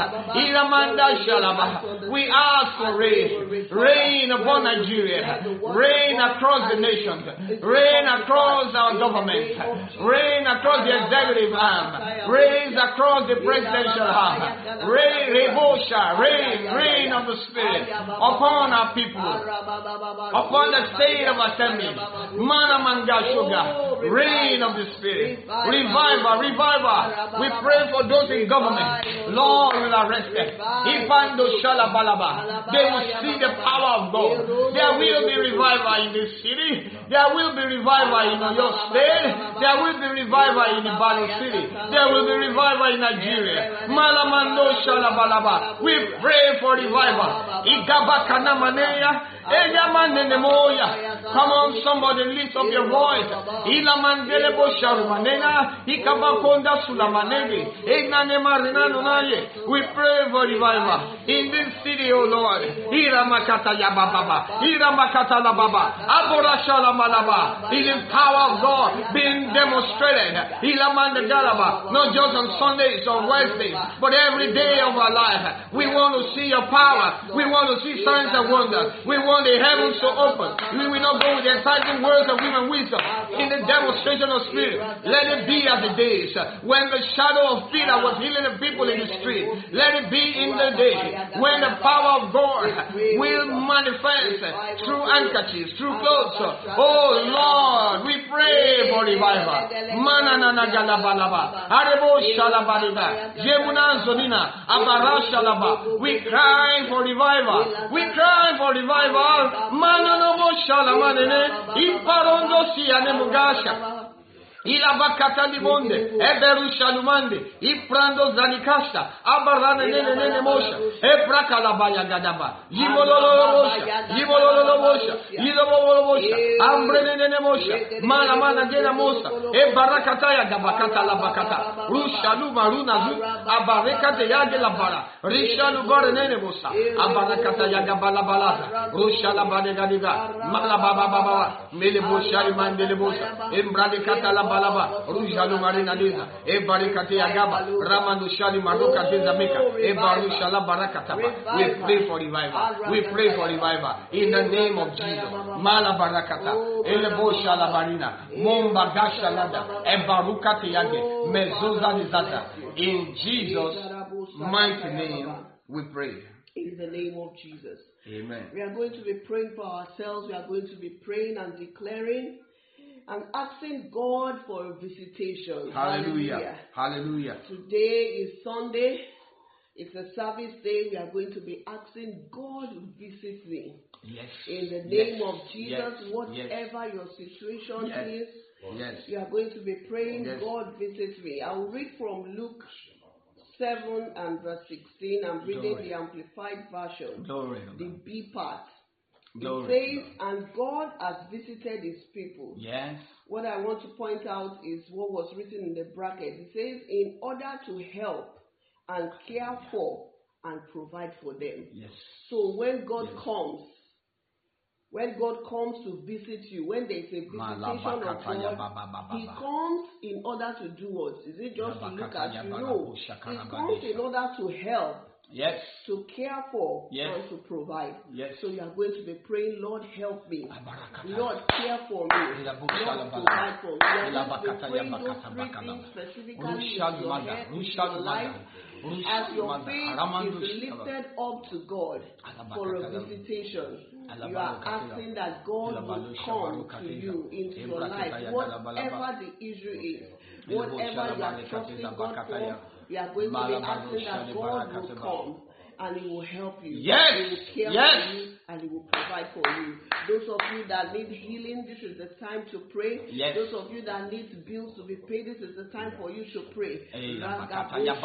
We ask for rain. Rain upon Nigeria. Rain across the nation. Rain across our government. Rain across the executive arm. Rain across the presidential arm. Rain, rain, rain of the Spirit upon our people. Upon the state of assembly, Manamanga Sugar, rain of the Spirit, revival, revival. We pray for those in government. Lord will arrest them. Ipando Shalabalaba. They will see the power of God. There will be revival in this city. There will be revival in your state. There will be revival in Ibadan City. There will be revival in Nigeria. Malamando Shalabalaba. We pray for revival. Igabakana Maneya. Come on, somebody lift up your voice. We pray for revival in this city, O Lord. Is the power of God being demonstrated. Not just on Sundays or Wednesdays, but every day of our life. We want to see your power. We want to see signs and wonders. We want the heavens to open. We will not go with the exciting words of human wisdom in the demonstration of spirit. Let it be as the days when the shadow of Peter was healing the people in the street. Let it be in the day when the power of God will manifest through handkerchiefs, through clothes. Oh Lord, we pray for revival. Manana galabalaba, arebo shalabaliba, jemuna zonina, abarashalaba. We cry for revival. We cry for revival. Manonomo shalamanene, iparondo siane mugasha. Ila bakata libonde, eberu shalumande, iprando zanikasta, abarane nene nene mosha, ebraka la baya gadaba, yimololo mosha, yimololo mosha, yilobolo mosha, ambre nene mosha, mana mana gena mosha, ebarakata ya gabakata la bakata, rushalu maruna zu, abarekate ya de la bara, rishalu gore nene mosha, abarakata ya gabala balata, rushala bade gadiga, mala baba baba, mele mosha imandele mosha, embrade kata la balaba rujalu marina liza e barikati agaba ramanu shali maruka teza meka e barusha la barakataba. We pray for revival. We pray for revival in the name of Jesus. Mala barakata elebo shala marina momba gasha lada e barukati yage mezuza nizata. In Jesus' mighty name we pray.
In the name of Jesus.
Amen.
We are going to be praying for ourselves. We are going to be praying and declaring and asking God for a visitation.
Hallelujah. Hallelujah.
Today is Sunday. It's a service day. We are going to be asking God to visit me.
Yes.
In the name
yes.
of Jesus,
yes.
whatever
yes.
your situation
yes.
is,
Yes.
You are going to be praying,
Yes.
God visit me. I will read from Luke seven and verse sixteen. I'm reading
Glory.
the Amplified Version,
Glory.
the B part.
Glory.
It says, and God has visited his people.
Yes.
What I want to point out is what was written in the bracket. It says, in order to help and care for and provide for them.
Yes.
So when God
Yes.
comes, when God comes to visit you, when there is a visitation of God, he comes in order to do what? Is it just to look at you? No. He comes in order to help.
Yes.
To care for,
yes.
and to provide.
Yes.
So you are going to be praying, Lord, help me. Lord, care for me. Lord, provide for me. You are going to be praying those three things specifically in your head, in your life, as your faith is lifted up to God for a visitation. You are asking that God will come to you into your life, whatever the issue is, whatever you are trusting God for. You are going to be asking that God will come and He will help you.
Yes.
He will care
yes.
for you and He will provide for you. Those of you that need healing, this is the time to pray.
Yes.
Those of you that need bills to be paid, this is the time for you to pray.
Hey,
Let's lift up our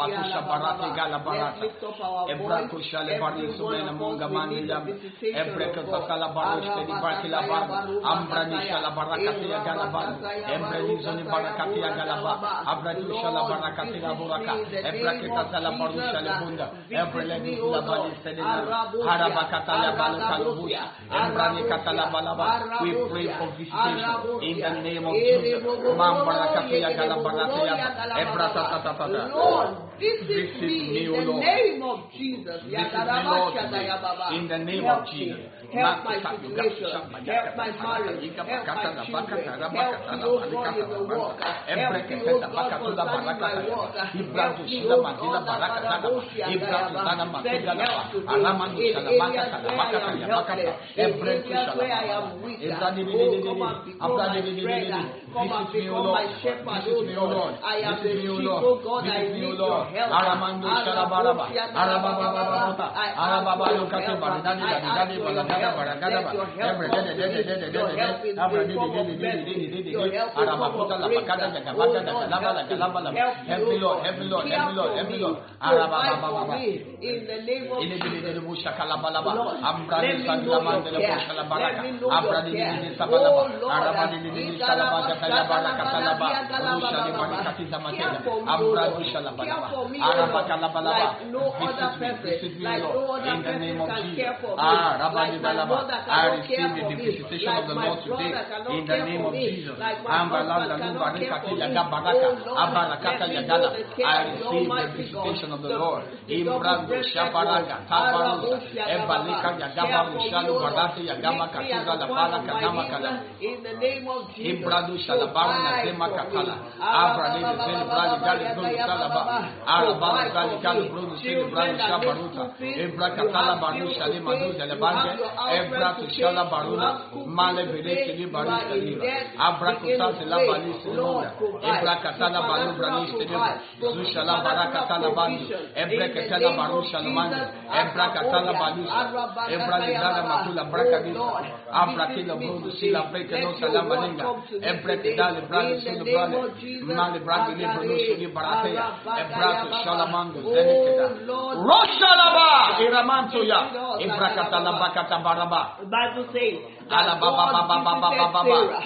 voice. Every one of us, we need a visitation of
We pray for visitation in the name of Jesus.
Lord, visit me in the name of Jesus.
In the name of Jesus.
Help my situation. Help my marriage. Help my children. Help me, oh God, in the work. Help me, oh God, concerning my work. Help me, oh God, send help to me in areas where I am helpless, in areas where I am weak. Oh, come and become my friend. Come and become my shepherd, oh Lord. I am the sheep, oh God. I need your help. I ask for your help. Let your help come to me. Your help is in form of mercy. Your help is in form of grace. Oh Lord, help me, Lord. Help me, Lord. Care for me. Provide for me. In the name of Jesus. Lord, let me know your care. Let me know your care. Oh Lord, care for me, oh Lord. Care for me, oh Lord. Like no other person, like no other person can care for me. Like my mother cannot care for me. Like my brother cannot care for me. Like my husband cannot care for me. Oh Lord, let me know the care of the Almighty God.
Of the Lord.
The double-breasted one. In the name of Jesus, provide for me. Children that need school fees, you have bills to pay, you have your outreach to pay, you have school fees to pay, you are in debt, begin to pray. Lord, provide. Supernatural provide. Supernatural provision. In the name of Jesus, oh Lord, visit me today. Let your word come to me today. In the name of Jesus, the Bible says that God visited Sarah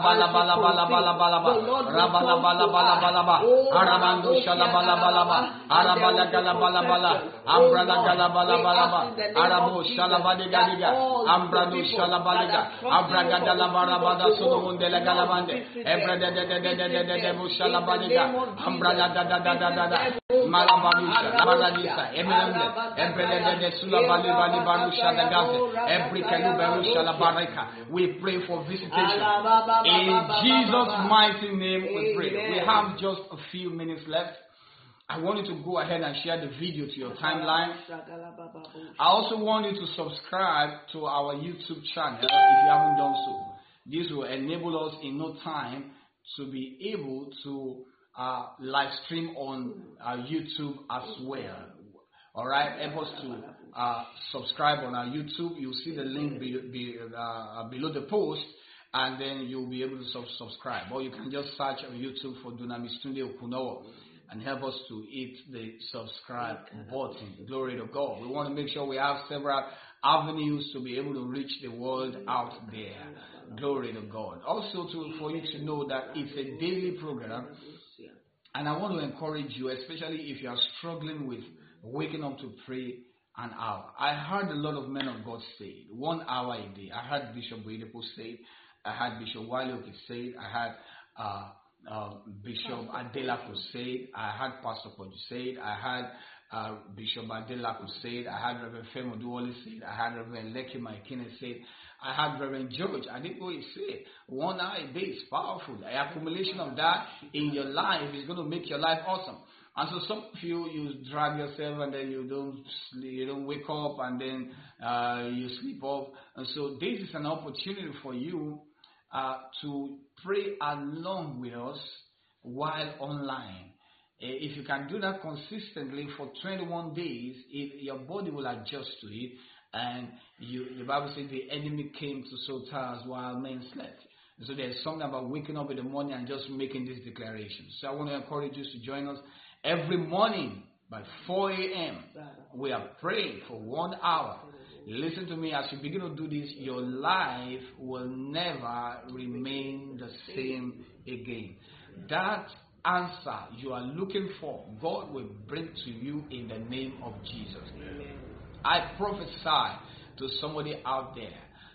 We pray for visitation. In Jesus' mighty name we pray. We have just a few minutes left. I want you to go ahead and share the video to your timeline. I also want you to subscribe to our YouTube channel if you haven't done so. This will enable us in no time to be able to uh, live stream on uh, YouTube as well. All right, help us to uh, subscribe on our YouTube. You'll see the link be, be, uh, below the post. and then you'll be able to sub- subscribe. Or you can just search on YouTube for Dunamis Tunde Okunowo and help us to hit the subscribe button. Glory to God. We want to make sure we have several avenues to be able to reach the world out there. Glory to God. Also, to, for you to know that it's a daily program, and I want to encourage you, especially if you are struggling with waking up to pray an hour. I heard a lot of men of God say one hour a day. I heard Bishop Oyedepo say it. I heard Bishop Wale say it. I heard uh, uh, Bishop Adelaku say it. I heard Pastor Koju say it. I heard uh, Bishop Adelaku say it. I heard Reverend Femo Duwole say it. I heard Reverend Leki Maikine say it. I heard Reverend George Adepoye say one hour a day is powerful. The accumulation of that in your life is going to make your life awesome. And so some of you, you drag yourself and then you don't sleep, you don't wake up, and then uh, you sleep off. And so this is an opportunity for you uh, to pray along with us while online. If you can do that consistently for twenty-one days, it, your body will adjust to it. And you, the Bible says the enemy came to sow tares while men slept. So there's something about waking up in the morning and just making this declaration. So I want to encourage you to join us every morning by four a.m. We are praying for one hour. Listen to me, as you begin to do this, your life will never remain the same again. That answer you are looking for, God will bring to you in the name of Jesus. Amen. I prophesy to somebody out there.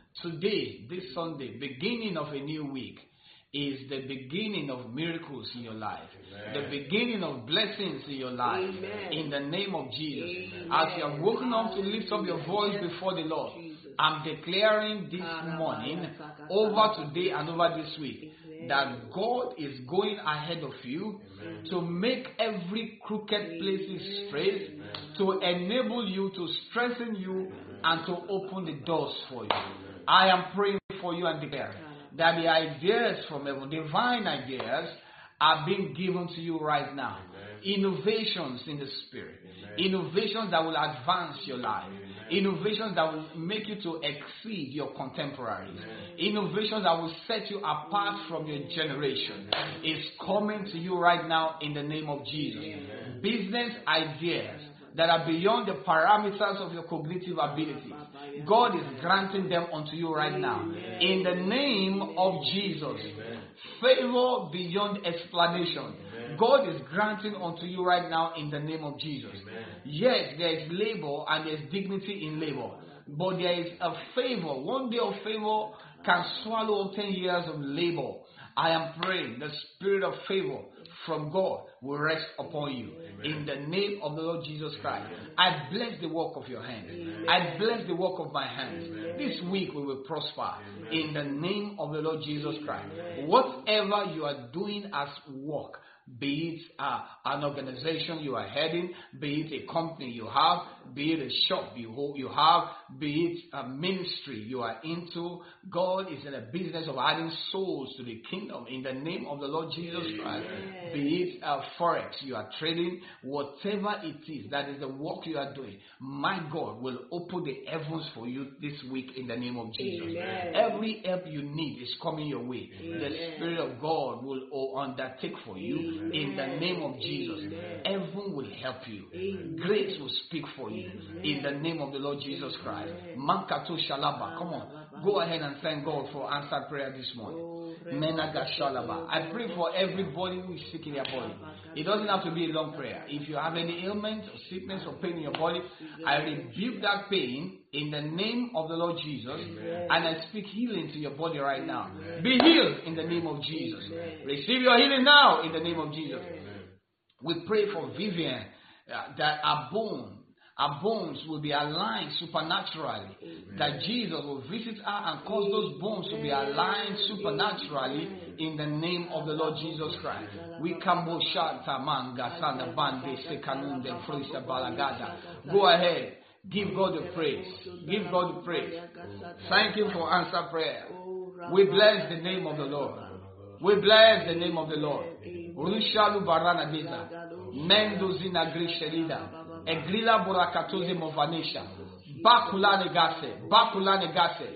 Today, this Sunday, beginning of a new week, is the beginning of miracles in your life. Amen. The beginning of blessings in your life. Amen. In the name of Jesus. Amen. As you are woken up to lift up your voice before the Lord, I'm declaring this morning, over today and over this week, that God is going ahead of you. Amen. To make every crooked place straight, amen. To enable you, to strengthen you, amen. And to open the doors for you. Amen. I am praying for you and declaring that the ideas from heaven, divine ideas, are being given to you right now. Amen. Innovations in the spirit. Amen. Innovations that will advance your life. Amen. Innovations that will make you to exceed your contemporaries. Amen. Innovations that will set you apart from your generation. Amen. Is coming to you right now in the name of Jesus. Amen. Business ideas that are beyond the parameters of your cognitive ability, God is granting them unto you right now. Amen. In the name of Jesus. Amen. Favor beyond explanation. Amen. God is granting unto you right now in the name of Jesus. Amen. Yes, there is labor and there is dignity in labor, but there is a favor. One day of favor can swallow up ten years of labor. I am praying the spirit of favor from God will rest upon you. Amen. In the name of the Lord Jesus Christ. Amen. I bless the work of your hands. Amen. I bless the work of my hands. Amen. This week we will prosper. Amen. In the name of the Lord Jesus Christ. Amen. Whatever you are doing as work, be it uh, an organization you are heading, be it a company you have, be it a shop you, you have, be it a ministry you are into, God is in a business of adding souls to the kingdom in the name of the Lord Jesus Christ. Amen. Be it uh, forex you are trading, whatever it is, that is the work you are doing, my God will open the heavens for you this week in the name of Jesus. Amen. Every help you need is coming your way. Amen. The Spirit of God will undertake for you. Amen. In the name of Jesus. Amen. Heaven will help you. Amen. Grace will speak for you. Amen. In the name of the Lord Jesus Christ. Mankato Shalaba. Come on. Go ahead and thank God for answered prayer this morning. Menaga Shalaba. I pray for everybody who is sick in their body. It doesn't have to be a long prayer. If you have any ailment or sickness or pain in your body, I rebuke that pain in the name of the Lord Jesus. Amen. And I speak healing to your body right now. Amen. Be healed in the name of Jesus. Amen. Receive your healing now in the name of Jesus. Amen. We pray for Vivian uh, that our bone, our bones will be aligned supernaturally. Amen. That Jesus will visit her and cause those bones to be aligned supernaturally in the name of the Lord Jesus Christ. We kambo shanta manga sana bande sekanunde frisa balagada. Go ahead. Give God the praise. Give God the praise. Thank you for answer prayer. We bless the name of the Lord. We bless the name of the Lord. Rushalu barana deza. Mendozina grishelida. Egrila burakatoze movanesha. Bakula negase. Bakula negase.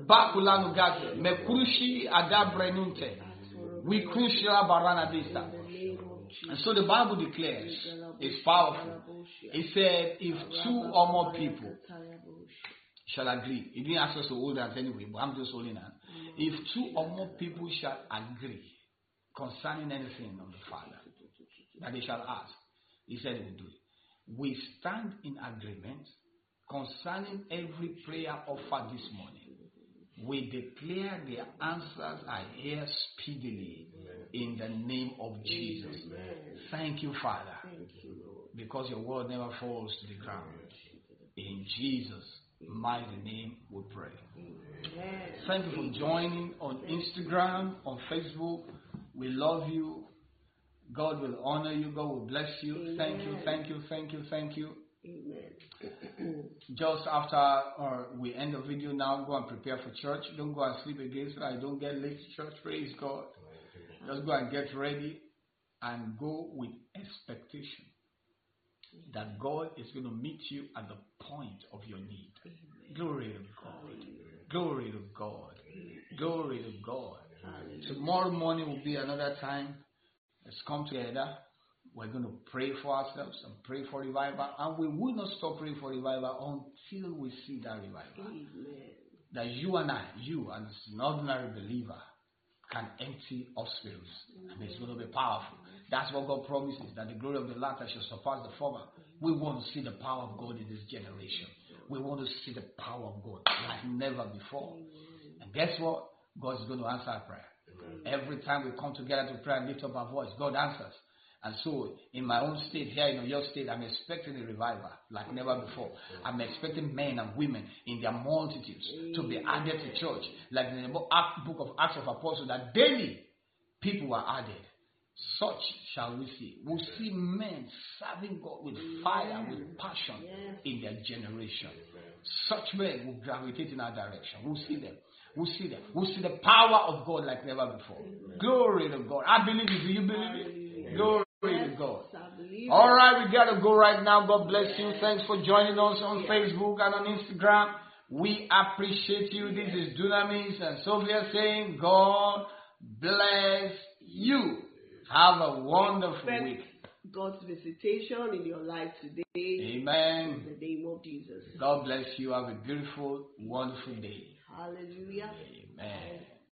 Bakulanu Gaza. Mekurushi Adabrenunte. We Krushila Baranadista. And so the Bible declares, it's powerful. It said, if two or more people shall agree. It didn't ask us to hold hands anyway, but I'm just holding hands. If two or more people shall agree concerning anything of the Father that they shall ask, he said he will do it. We stand in agreement concerning every prayer offered this morning. We declare the answers are here speedily in the name of Jesus. Thank you, Father, because your word never falls to the ground. In Jesus' mighty name we pray. Thank you for joining on Instagram, on Facebook. We love you. God will honor you. God will bless you. Thank you, thank you, thank you, thank you. Amen. Just after uh, we end the video now, go and prepare for church. Don't go and sleep again so I don't get late to church. Praise God. Just go and get ready and go with expectation that God is going to meet you at the point of your need. Glory to God. Glory to God. Glory to God. Tomorrow morning will be another time. Let's come together. We're going to pray for ourselves and pray for revival. And we will not stop praying for revival until we see that revival. Amen. That you and I, you as an ordinary believer, can empty hospitals. And it's going to be powerful. That's what God promises, that the glory of the latter shall surpass the former. We want to see the power of God in this generation. We want to see the power of God like never before. And guess what? God is going to answer our prayer. Every time we come together to pray and lift up our voice, God answers. And so, in my own state, here in your state, I'm expecting a revival like never before. I'm expecting men and women in their multitudes to be added to church. Like in the book of Acts of Apostles, that daily people were added. Such shall we see. We'll see men serving God with fire, with passion in their generation. Such men will gravitate in our direction. We'll see them. We'll see them. We'll see the power of God like never before. Glory to God. I believe it. Do you believe it? Glory to God. All right, we got to go right now. God bless you. Thanks for joining us on Facebook and on Instagram. We appreciate you. This is Dunamis and Sophia saying, God bless you. Have a wonderful week.
God's visitation in your life today.
Amen.
In the name of Jesus.
God bless you. Have a beautiful, wonderful day.
Hallelujah.
Amen.